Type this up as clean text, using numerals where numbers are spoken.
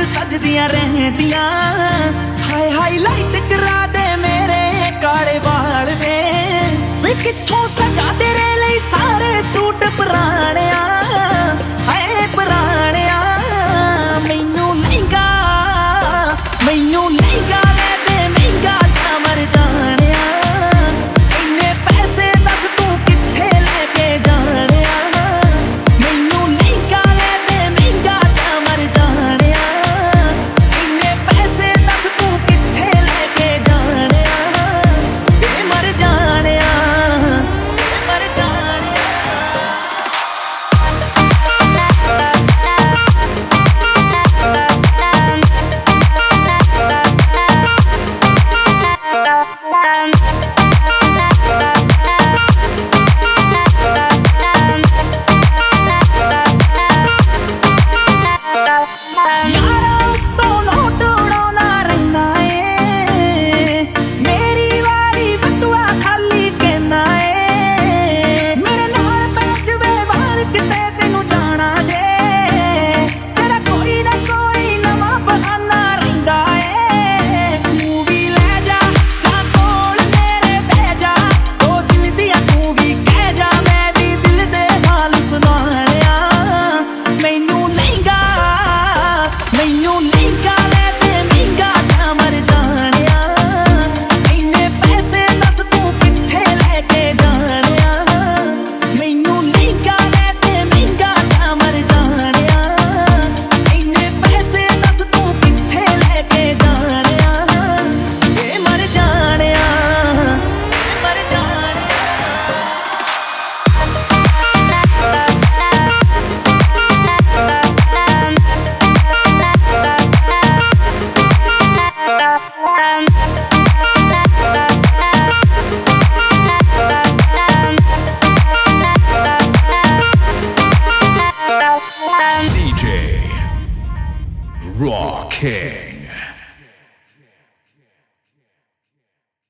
सजदियां रहंदियां। हाय highlight करा दे मेरे काले वाल वे, वे कित्थों सजा तेरे लिए सारे सूट पुराणिया। हाय पुराणिया मैनू लहंगा ले दे महंगा जा मर जानिया। इन्ने पैसे दस तू कित्थे लेके जानिया। मैनू लहंगा ले दे महंगा जा मर जानिया। इन्ने पैसे दस तू कित्थे लेके जानिया। वे मर जानिया, वे मर जानिया। यारा उत्तों नोट उड़ाउंदा रहिंदा ए, मेरी वारी बटुआ खाली कहना ए। मेरे नाल पैच वे बाहर किते तेनू जाना जे, तेरा कोई ना कोई नवां बहाना रहिंदा ए। तू भी ले जा कोल मेरे बह जा, ओ दिल दिया तू भी कह जा, मैं भी दिल दे हाल सुनाणिया। मैनू लहंगा